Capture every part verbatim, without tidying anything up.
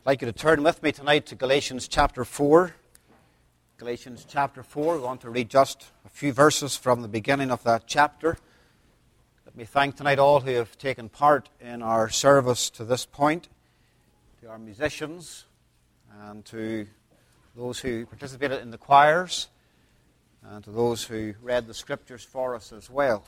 I'd like you to turn with me tonight to Galatians chapter four. Galatians chapter four. We want to read just a few verses from the beginning of that chapter. Let me thank tonight all who have taken part in our service to this point, to our musicians, and to those who participated in the choirs, and to those who read the scriptures for us as well.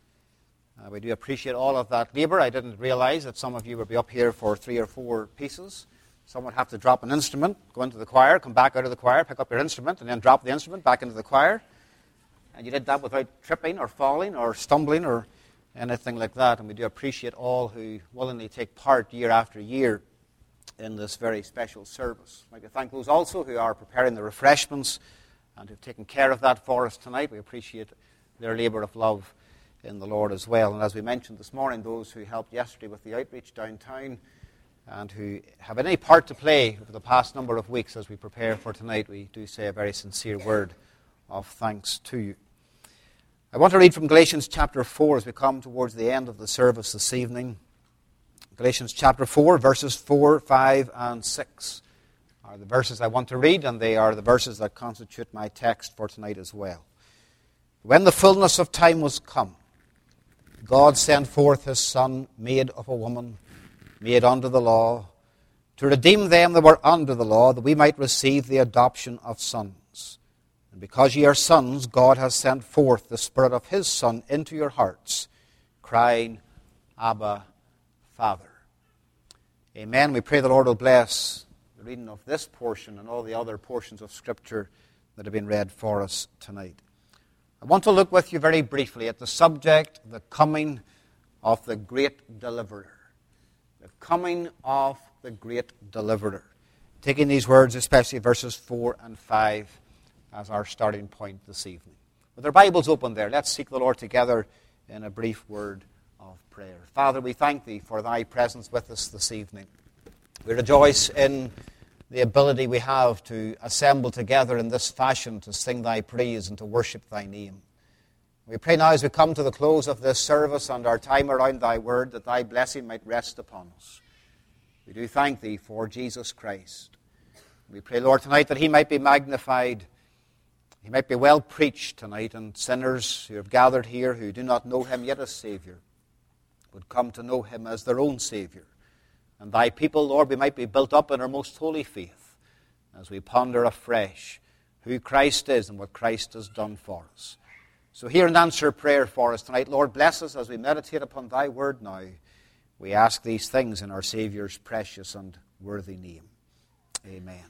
Uh, we do appreciate all of that labour. I didn't realize that some of you would be up here for three or four pieces. Some would have to drop an instrument, go into the choir, come back out of the choir, pick up your instrument, and then drop the instrument back into the choir. And you did that without tripping or falling or stumbling or anything like that. And we do appreciate all who willingly take part year after year in this very special service. I'd like to thank those also who are preparing the refreshments and who've taken care of that for us tonight. We appreciate their labour of love in the Lord as well. And as we mentioned this morning, those who helped yesterday with the outreach downtown and who have any part to play over the past number of weeks as we prepare for tonight, we do say a very sincere word of thanks to you. I want to read from Galatians chapter four as we come towards the end of the service this evening. Galatians chapter four, verses four, five, and six are the verses I want to read, and they are the verses that constitute my text for tonight as well. When the fullness of time was come, God sent forth his Son, made of a woman, made under the law, to redeem them that were under the law, that we might receive the adoption of sons. And because ye are sons, God has sent forth the Spirit of his Son into your hearts, crying, Abba, Father. Amen. We pray the Lord will bless the reading of this portion and all the other portions of Scripture that have been read for us tonight. I want to look with you very briefly at the subject, the coming of the great deliverer. The coming of the great deliverer. Taking these words, especially verses four and five, as our starting point this evening. With our Bibles open there, let's seek the Lord together in a brief word of prayer. Father, we thank thee for thy presence with us this evening. We rejoice in the ability we have to assemble together in this fashion to sing thy praise and to worship thy name. We pray now as we come to the close of this service and our time around thy word that thy blessing might rest upon us. We do thank thee for Jesus Christ. We pray, Lord, tonight that he might be magnified, he might be well preached tonight, and sinners who have gathered here who do not know him yet as Savior would come to know him as their own Savior. And thy people, Lord, we might be built up in our most holy faith as we ponder afresh who Christ is and what Christ has done for us. So hear and answer prayer for us tonight. Lord, bless us as we meditate upon thy word now. We ask these things in our Saviour's precious and worthy name. Amen.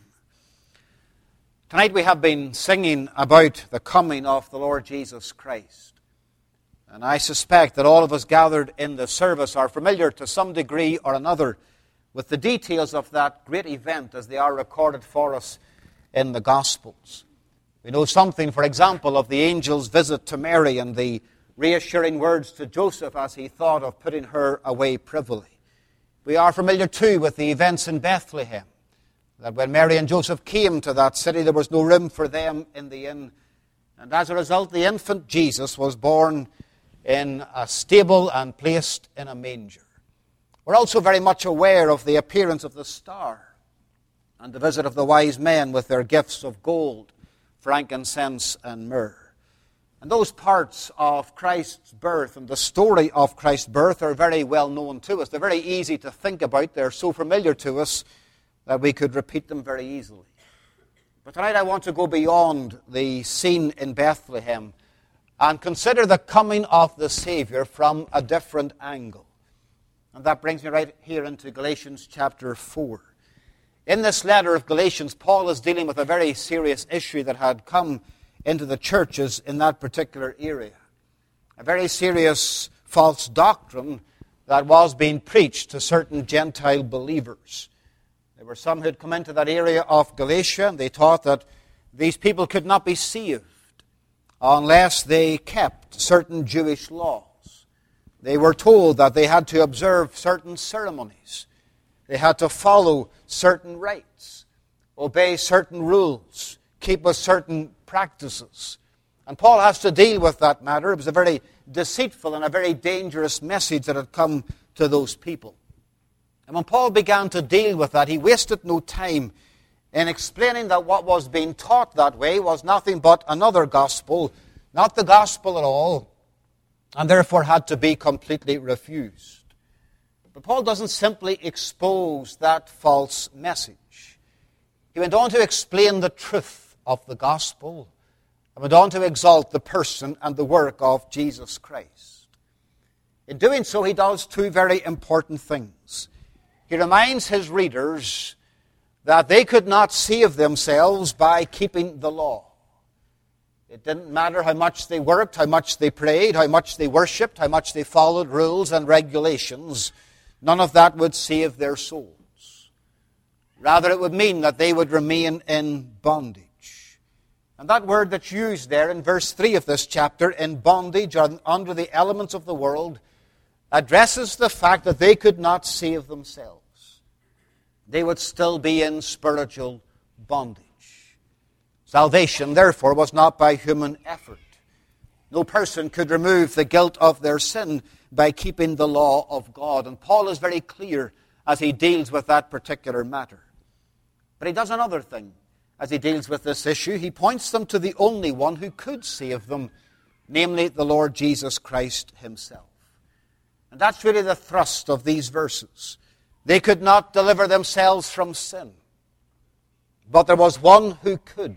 Tonight we have been singing about the coming of the Lord Jesus Christ. And I suspect that all of us gathered in the service are familiar to some degree or another with the details of that great event as they are recorded for us in the Gospels. We know something, for example, of the angel's visit to Mary and the reassuring words to Joseph as he thought of putting her away privily. We are familiar, too, with the events in Bethlehem, that when Mary and Joseph came to that city, there was no room for them in the inn. And as a result, the infant Jesus was born in a stable and placed in a manger. We're also very much aware of the appearance of the star and the visit of the wise men with their gifts of gold, frankincense, and myrrh. And those parts of Christ's birth and the story of Christ's birth are very well known to us. They're very easy to think about. They're so familiar to us that we could repeat them very easily. But tonight I want to go beyond the scene in Bethlehem and consider the coming of the Savior from a different angle. And that brings me right here into Galatians chapter four. In this letter of Galatians, Paul is dealing with a very serious issue that had come into the churches in that particular area. A very serious false doctrine that was being preached to certain Gentile believers. There were some who had come into that area of Galatia, and they taught that these people could not be saved unless they kept certain Jewish laws. They were told that they had to observe certain ceremonies. They had to follow certain rites, obey certain rules, keep with certain practices. And Paul has to deal with that matter. It was a very deceitful and a very dangerous message that had come to those people. And when Paul began to deal with that, he wasted no time in explaining that what was being taught that way was nothing but another gospel, not the gospel at all, and therefore had to be completely refused. But Paul doesn't simply expose that false message. He went on to explain the truth of the gospel and went on to exalt the person and the work of Jesus Christ. In doing so, he does two very important things. He reminds his readers that they could not save themselves by keeping the law. It didn't matter how much they worked, how much they prayed, how much they worshipped, how much they followed rules and regulations. None of that would save their souls. Rather, it would mean that they would remain in bondage. And that word that's used there in verse three of this chapter, in bondage or under the elements of the world, addresses the fact that they could not save themselves. They would still be in spiritual bondage. Salvation, therefore, was not by human effort. No person could remove the guilt of their sin by keeping the law of God. And Paul is very clear as he deals with that particular matter. But he does another thing as he deals with this issue. He points them to the only one who could save them, namely the Lord Jesus Christ himself. And that's really the thrust of these verses. They could not deliver themselves from sin. But there was one who could.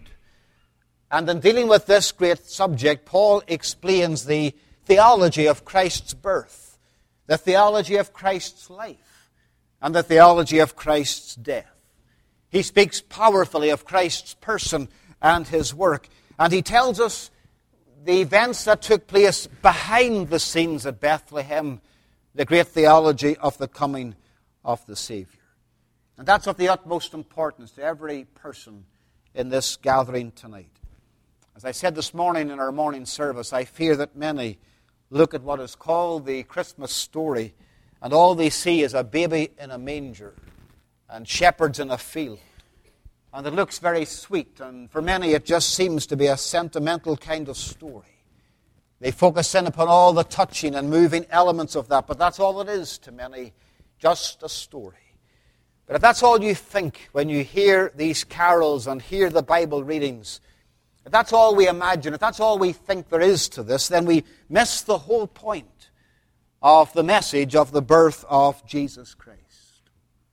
And in dealing with this great subject, Paul explains the theology of Christ's birth, the theology of Christ's life, and the theology of Christ's death. He speaks powerfully of Christ's person and his work. And he tells us the events that took place behind the scenes at Bethlehem, the great theology of the coming of the Savior. And that's of the utmost importance to every person in this gathering tonight. As I said this morning in our morning service, I fear that many look at what is called the Christmas story, and all they see is a baby in a manger and shepherds in a field. And it looks very sweet, and for many it just seems to be a sentimental kind of story. They focus in upon all the touching and moving elements of that, but that's all it is to many, just a story. But if that's all you think when you hear these carols and hear the Bible readings, if that's all we imagine, if that's all we think there is to this, then we miss the whole point of the message of the birth of Jesus Christ.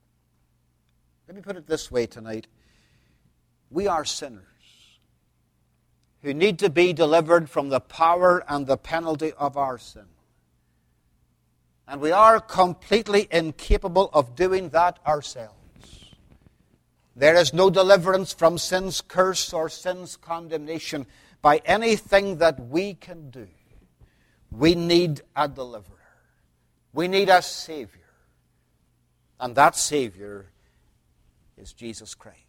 Let me put it this way tonight. We are sinners who need to be delivered from the power and the penalty of our sin. And we are completely incapable of doing that ourselves. There is no deliverance from sin's curse or sin's condemnation by anything that we can do. We need a deliverer. We need a Savior. And that Savior is Jesus Christ.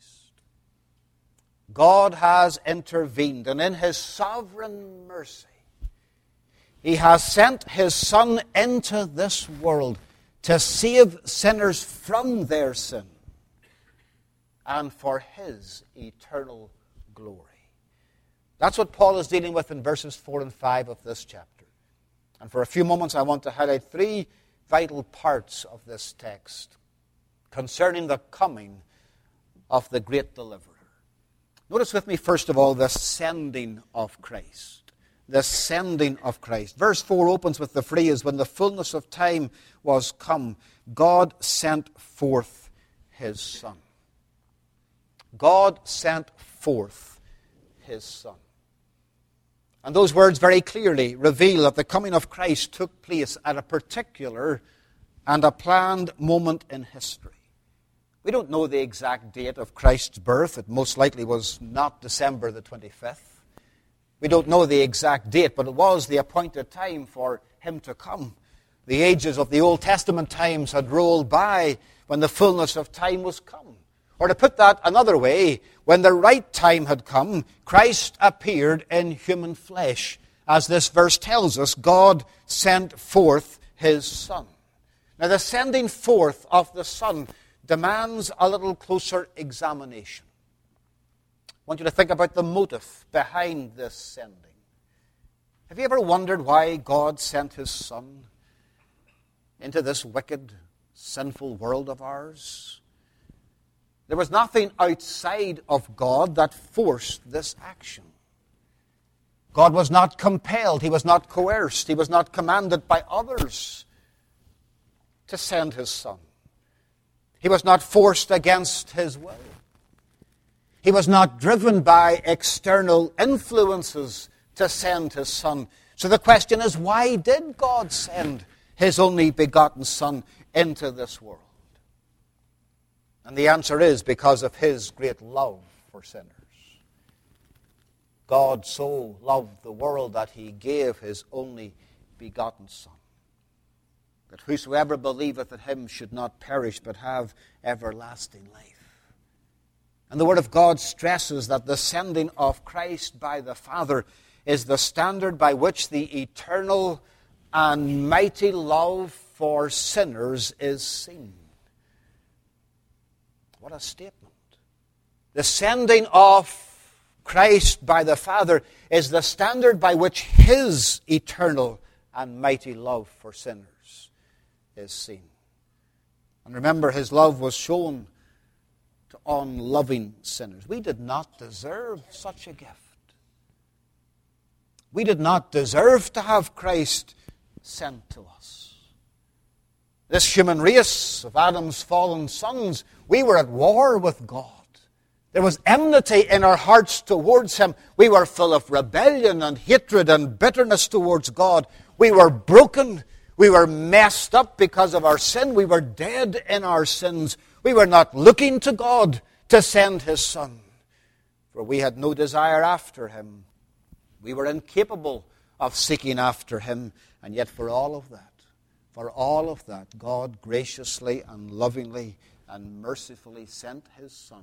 God has intervened, and in His sovereign mercy, He has sent His Son into this world to save sinners from their sin and for His eternal glory. That's what Paul is dealing with in verses four and five of this chapter. And for a few moments I want to highlight three vital parts of this text concerning the coming of the great deliverer. Notice with me, first of all, the sending of Christ. The sending of Christ. Verse four opens with the phrase, when the fullness of time was come, God sent forth His Son. God sent forth His Son. And those words very clearly reveal that the coming of Christ took place at a particular and a planned moment in history. We don't know the exact date of Christ's birth. It most likely was not December the twenty-fifth. We don't know the exact date, but it was the appointed time for Him to come. The ages of the Old Testament times had rolled by when the fullness of time was come. Or to put that another way, when the right time had come, Christ appeared in human flesh. As this verse tells us, God sent forth His Son. Now the sending forth of the Son demands a little closer examination. I want you to think about the motive behind this sending. Have you ever wondered why God sent His Son into this wicked, sinful world of ours. There was nothing outside of God that forced this action. God was not compelled, He was not coerced, He was not commanded by others to send His Son. He was not forced against His will. He was not driven by external influences to send His Son. So the question is, why did God send His only begotten Son into this world? And the answer is because of His great love for sinners. God so loved the world that He gave His only begotten Son, that whosoever believeth in Him should not perish but have everlasting life. And the Word of God stresses that the sending of Christ by the Father is the standard by which the eternal and mighty love for sinners is seen. What a statement. The sending of Christ by the Father is the standard by which His eternal and mighty love for sinners is seen. And remember, His love was shown to unloving sinners. We did not deserve such a gift. We did not deserve to have Christ sent to us. This human race of Adam's fallen sons, we were at war with God. There was enmity in our hearts towards Him. We were full of rebellion and hatred and bitterness towards God. We were broken. We were messed up because of our sin. We were dead in our sins. We were not looking to God to send His Son, for we had no desire after Him. We were incapable of seeking after Him, and yet for all of that, for all of that, God graciously and lovingly and mercifully sent His Son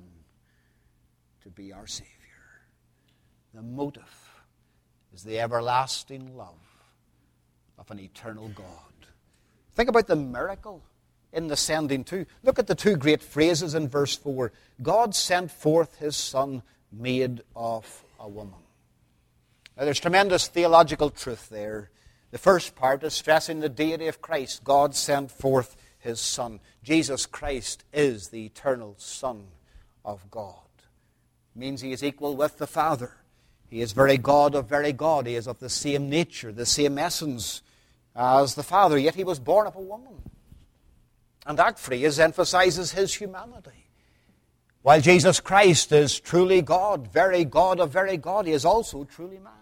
to be our Savior. The motive is the everlasting love of an eternal God. Think about the miracle in the sending too. Look at the two great phrases in verse four. God sent forth His Son made of a woman. Now there's tremendous theological truth there. The first part is stressing the deity of Christ. God sent forth His Son. Jesus Christ is the eternal Son of God. It means He is equal with the Father. He is very God of very God. He is of the same nature, the same essence as the Father. Yet He was born of a woman. And that phrase emphasizes His humanity. While Jesus Christ is truly God, very God of very God, He is also truly man.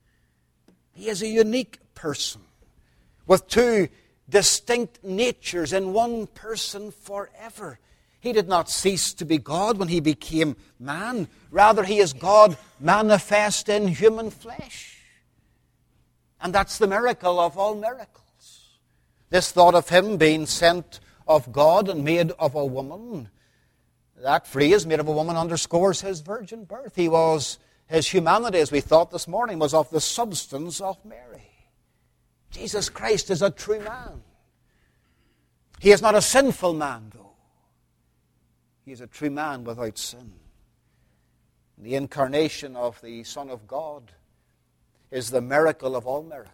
He is a unique person with two distinct natures in one person forever. He did not cease to be God when He became man. Rather, He is God manifest in human flesh. And that's the miracle of all miracles. This thought of Him being sent of God and made of a woman, that phrase, made of a woman, underscores His virgin birth. He was, His humanity, as we thought this morning, was of the substance of Mary. Jesus Christ is a true man. He is not a sinful man, though. He is a true man without sin. The incarnation of the Son of God is the miracle of all miracles.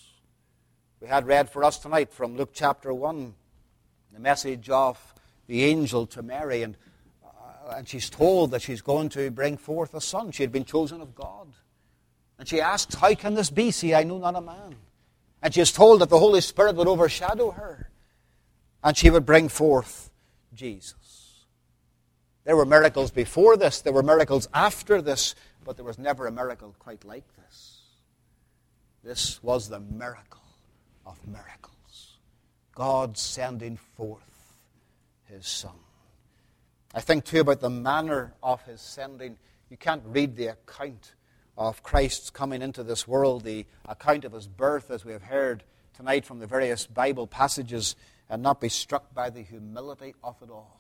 We had read for us tonight from Luke chapter one, the message of the angel to Mary, and, uh, and she's told that she's going to bring forth a son. She had been chosen of God. And she asks, how can this be? See, I know not a man. And she is told that the Holy Spirit would overshadow her, and she would bring forth Jesus. There were miracles before this, there were miracles after this, but there was never a miracle quite like this. This was the miracle of miracles. God sending forth His Son. I think too about the manner of His sending. You can't read the account of Christ's coming into this world, the account of His birth, as we have heard tonight from the various Bible passages, and not be struck by the humility of it all.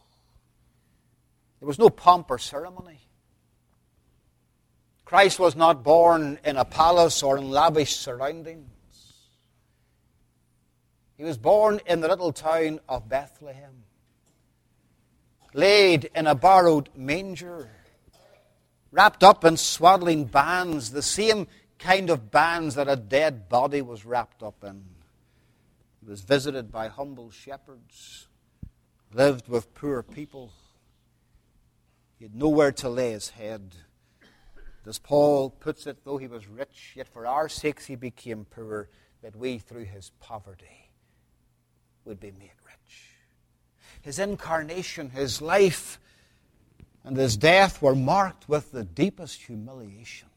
There was no pomp or ceremony. Christ was not born in a palace or in lavish surroundings. He was born in the little town of Bethlehem, laid in a borrowed manger, wrapped up in swaddling bands, the same kind of bands that a dead body was wrapped up in. He was visited by humble shepherds, lived with poor people. He had nowhere to lay his head. As Paul puts it, though he was rich, yet for our sakes he became poor, that we through his poverty would be made rich. His incarnation, his life, and his death were marked with the deepest humiliation.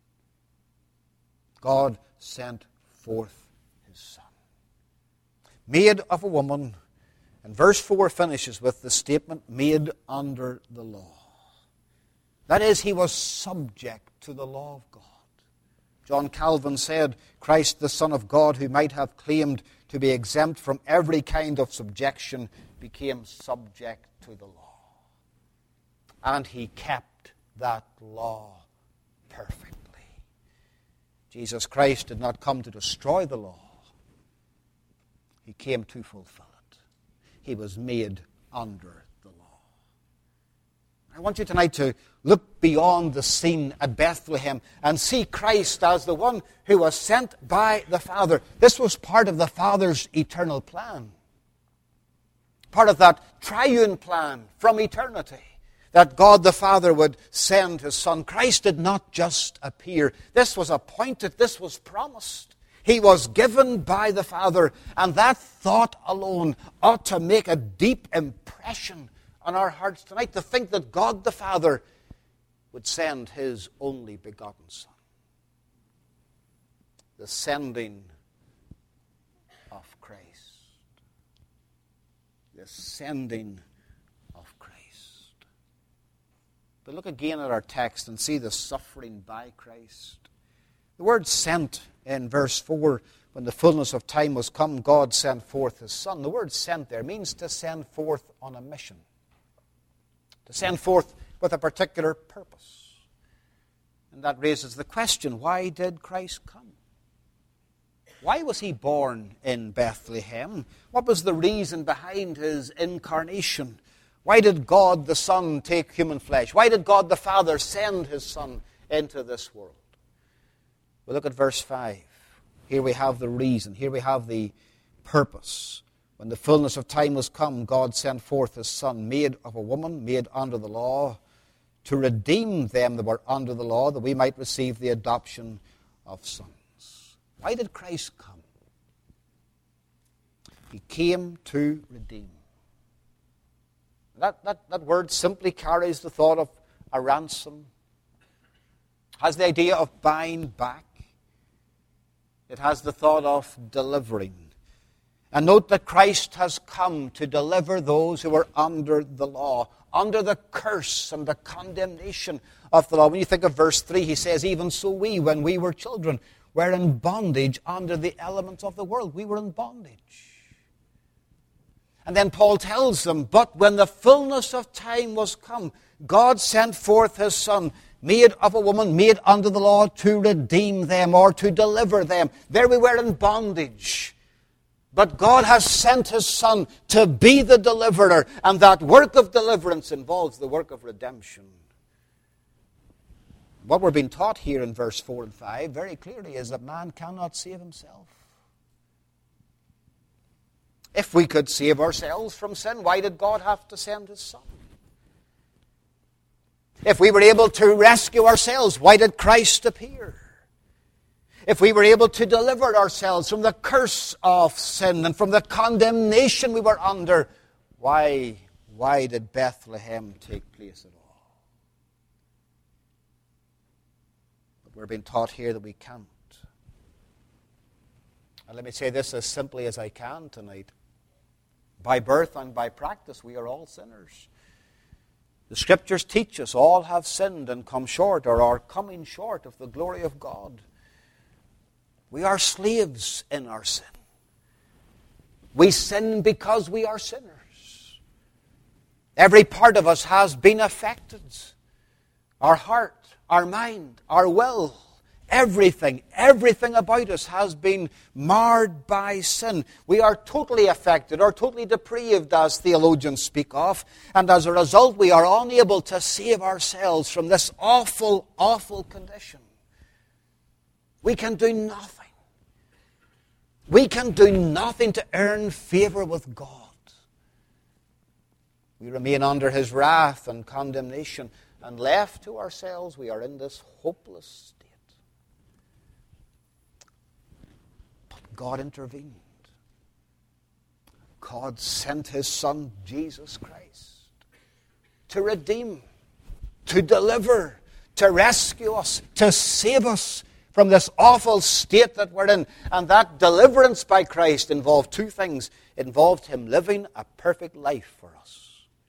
God sent forth his Son, made of a woman. And verse four finishes with the statement, made under the law. That is, he was subject to the law of God. John Calvin said, Christ, the Son of God, who might have claimed to be exempt from every kind of subjection, became subject to the law. And he kept that law perfectly. Jesus Christ did not come to destroy the law. He came to fulfill it. He was made under the law. I want you tonight to look beyond the scene at Bethlehem and see Christ as the one who was sent by the Father. This was part of the Father's eternal plan. Part of that triune plan from eternity, that God the Father would send his Son. Christ did not just appear. This was appointed. This was promised. He was given by the Father. And that thought alone ought to make a deep impression on our hearts tonight, to think that God the Father would send his only begotten Son. The sending of Christ. The sending of Christ. But look again at our text and see the suffering by Christ. The word sent in verse four, when the fullness of time was come, God sent forth his Son. The word sent there means to send forth on a mission. To send forth with a particular purpose. And that raises the question, why did Christ come? Why was he born in Bethlehem? What was the reason behind his incarnation? Why did God the Son take human flesh? Why did God the Father send his Son into this world? Well, look at verse five. Here we have the reason. Here we have the purpose. When the fullness of time was come, God sent forth his Son, made of a woman, made under the law, to redeem them that were under the law, that we might receive the adoption of sons. Why did Christ come? He came to redeem. That, that, that word simply carries the thought of a ransom. Has the idea of buying back. It has the thought of delivering. And note that Christ has come to deliver those who are under the law, under the curse and the condemnation of the law. When you think of verse three, he says, even so we, when we were children, were in bondage under the elements of the world. We were in bondage. And then Paul tells them, but when the fullness of time was come, God sent forth his Son, made of a woman, made under the law, to redeem them or to deliver them. There we were in bondage. But God has sent his Son to be the deliverer, and that work of deliverance involves the work of redemption. What we're being taught here in verse four and five very clearly is that man cannot save himself. If we could save ourselves from sin, why did God have to send his Son? If we were able to rescue ourselves, why did Christ appear? If we were able to deliver ourselves from the curse of sin and from the condemnation we were under, why, why did Bethlehem take place at all? But we're being taught here that we can't. And let me say this as simply as I can tonight. By birth and by practice, we are all sinners. The Scriptures teach us all have sinned and come short or are coming short of the glory of God. We are slaves in our sin. We sin because we are sinners. Every part of us has been affected. Our heart, our mind, our will, everything, everything about us has been marred by sin. We are totally affected or totally depraved, as theologians speak of. And as a result, we are unable to save ourselves from this awful, awful condition. We can do nothing. We can do nothing to earn favor with God. We remain under his wrath and condemnation, and left to ourselves, we are in this hopeless state. But God intervened. God sent his Son, Jesus Christ, to redeem, to deliver, to rescue us, to save us from this awful state that we're in. And that deliverance by Christ involved two things. It involved him living a perfect life for us.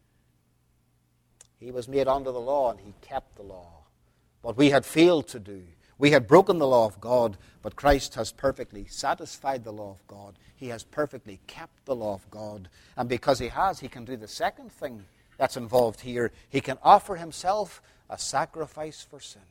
He was made under the law, and he kept the law. What we had failed to do. We had broken the law of God, but Christ has perfectly satisfied the law of God. He has perfectly kept the law of God. And because he has, he can do the second thing that's involved here. He can offer himself a sacrifice for sin.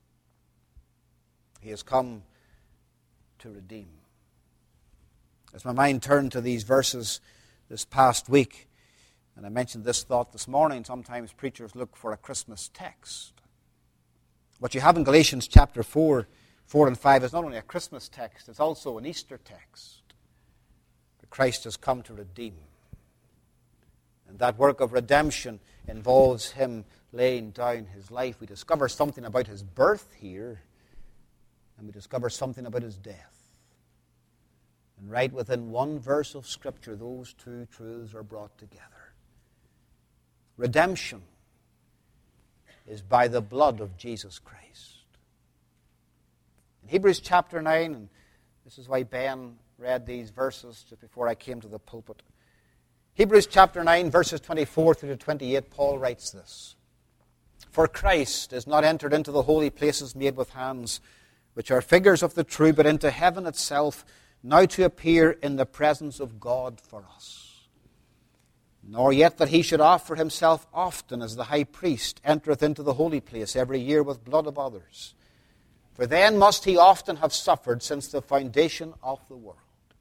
He has come to redeem. As my mind turned to these verses this past week, and I mentioned this thought this morning, sometimes preachers look for a Christmas text. What you have in Galatians chapter four, four and five is not only a Christmas text, it's also an Easter text. That Christ has come to redeem. And that work of redemption involves him laying down his life. We discover something about his birth here, and we discover something about his death. And right within one verse of Scripture, those two truths are brought together. Redemption is by the blood of Jesus Christ. In Hebrews chapter nine, and this is why Ben read these verses just before I came to the pulpit. Hebrews chapter nine, verses twenty-four through to twenty-eight, Paul writes this. For Christ is not entered into the holy places made with hands, which are figures of the true, but into heaven itself, now to appear in the presence of God for us. Nor yet that he should offer himself often, as the high priest entereth into the holy place every year with blood of others. For then must he often have suffered since the foundation of the world.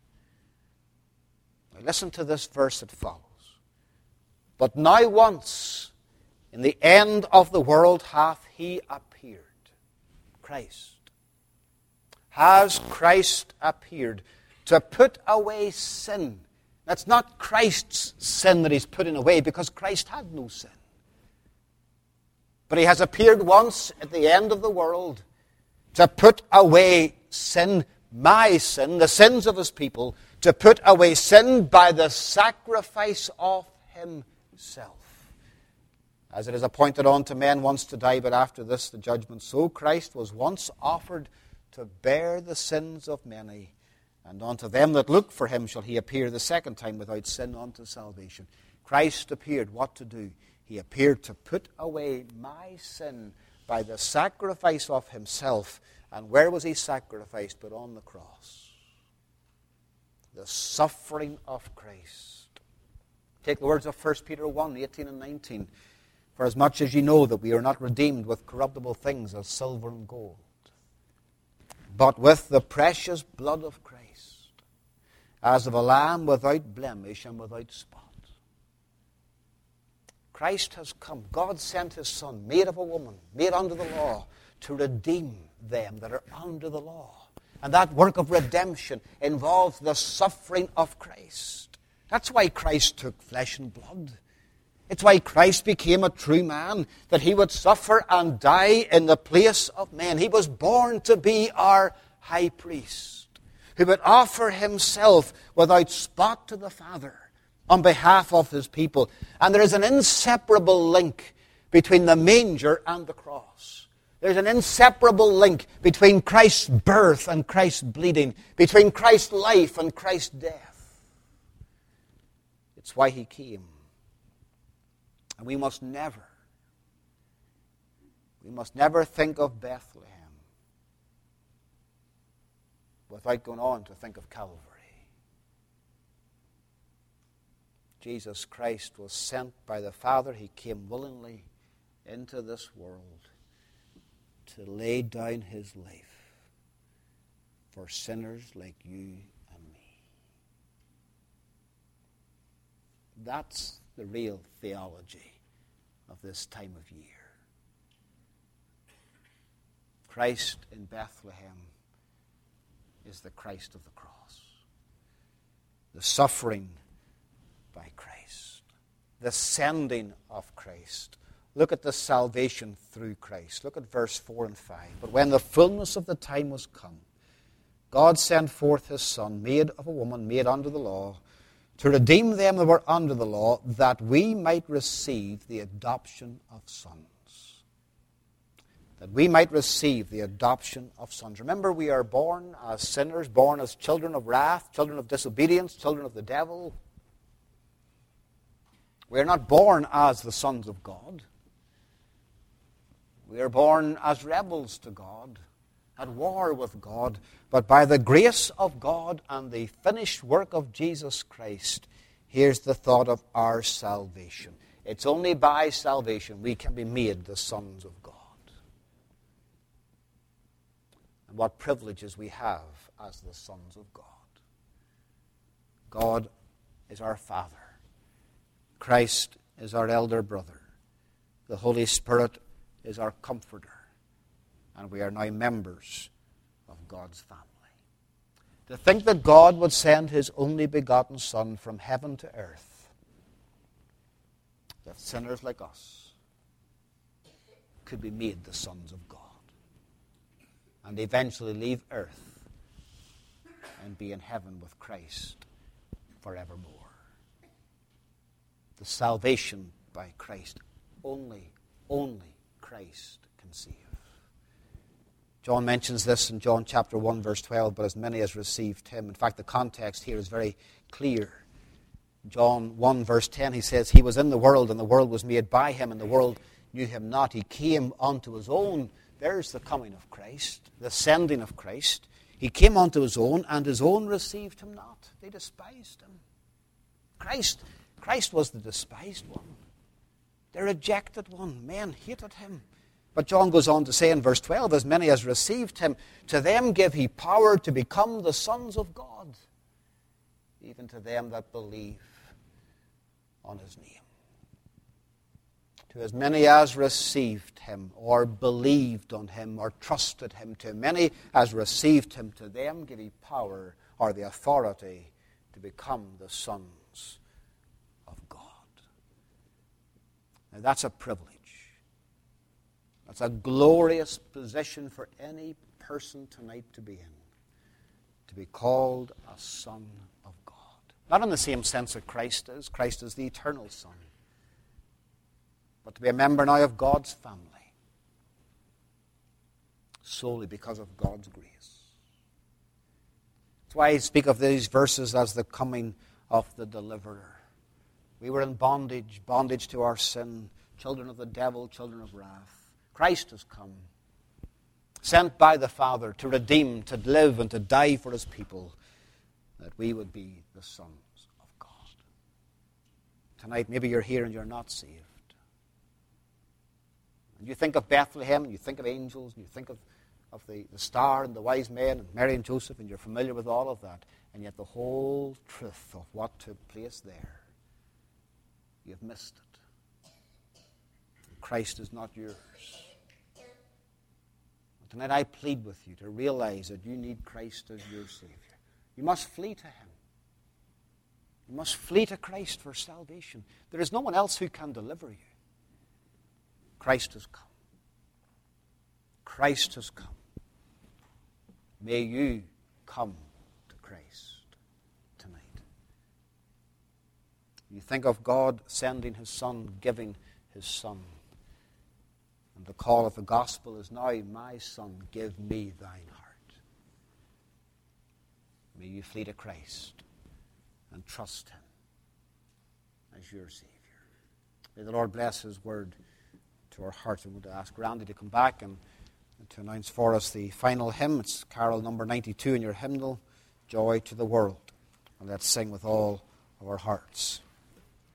Now listen to this verse that follows. But now once, in the end of the world, hath he appeared. Christ. Has Christ appeared to put away sin? That's not Christ's sin that he's putting away, because Christ had no sin. But he has appeared once at the end of the world to put away sin, my sin, the sins of his people, to put away sin by the sacrifice of himself. As it is appointed unto men once to die, but after this the judgment, so Christ was once offered to bear the sins of many. And unto them that look for him shall he appear the second time without sin unto salvation. Christ appeared what to do? He appeared to put away my sin by the sacrifice of himself. And where was he sacrificed but on the cross? The suffering of Christ. Take the words of First Peter one, eighteen and nineteen. For as much as ye know that we are not redeemed with corruptible things as silver and gold, but with the precious blood of Christ, as of a lamb without blemish and without spot. Christ has come. God sent his Son, made of a woman, made under the law, to redeem them that are under the law. And that work of redemption involves the suffering of Christ. That's why Christ took flesh and blood. It's why Christ became a true man, that he would suffer and die in the place of men. He was born to be our high priest, who would offer himself without spot to the Father on behalf of his people. And there is an inseparable link between the manger and the cross. There's an inseparable link between Christ's birth and Christ's bleeding, between Christ's life and Christ's death. It's why he came. And we must never, we must never think of Bethlehem without going on to think of Calvary. Jesus Christ was sent by the Father. He came willingly into this world to lay down his life for sinners like you and me. That's the real theology of this time of year. Christ in Bethlehem is the Christ of the cross. The suffering by Christ. the sending of Christ. Look at the salvation through Christ. Look at verse four and five. But when the fullness of the time was come, God sent forth his Son, made of a woman, made under the law, to redeem them that were under the law, that we might receive the adoption of sons. That we might receive the adoption of sons. Remember, we are born as sinners, born as children of wrath, children of disobedience, children of the devil. We are not born as the sons of God. We are born as rebels to God, at war with God. But by the grace of God and the finished work of Jesus Christ, here's the thought of our salvation. It's only by salvation we can be made the sons of God. And what privileges we have as the sons of God. God is our Father. Christ is our elder brother. The Holy Spirit is our comforter. And we are now members of God's family. To think that God would send his only begotten Son from heaven to earth, that sinners like us could be made the sons of God, and eventually leave earth and be in heaven with Christ forevermore. The salvation by Christ, only, only Christ can save. John mentions this in John chapter one, verse twelve, but as many as received him. In fact, the context here is very clear. John one, verse ten, he says, he was in the world, and the world was made by him, and the world knew him not. He came unto his own. There's the coming of Christ, the sending of Christ. He came unto his own, and his own received him not. They despised him. Christ, Christ was the despised one, the rejected one. Men hated him. But John goes on to say in verse twelve, as many as received him, to them gave he power to become the sons of God, even to them that believe on his name. To as many as received him, or believed on him, or trusted him, to many as received him, to them gave he power, or the authority, to become the sons of God. Now that's a privilege. That's a glorious position for any person tonight to be in, to be called a son of God. Not in the same sense that Christ is. Christ is the eternal Son. But to be a member now of God's family, solely because of God's grace. That's why I speak of these verses as the coming of the deliverer. We were in bondage, bondage to our sin, children of the devil, children of wrath. Christ has come, sent by the Father to redeem, to live, and to die for his people, that we would be the sons of God. Tonight, maybe you're here and you're not saved. And you think of Bethlehem, and you think of angels, and you think of, of the, the star and the wise men, and Mary and Joseph, and you're familiar with all of that, and yet the whole truth of what took place there, you've missed it. Christ is not yours. Tonight I plead with you to realize that you need Christ as your Savior. You must flee to him. You must flee to Christ for salvation. There is no one else who can deliver you. Christ has come. Christ has come. May you come to Christ tonight. You think of God sending his Son, giving his Son. And the call of the gospel is now, my son, give me thine heart. May you flee to Christ and trust him as your Savior. May the Lord bless his word to our hearts. I'm going to ask Randy to come back and to announce for us the final hymn. It's carol number ninety-two in your hymnal, Joy to the World. And let's sing with all of our hearts.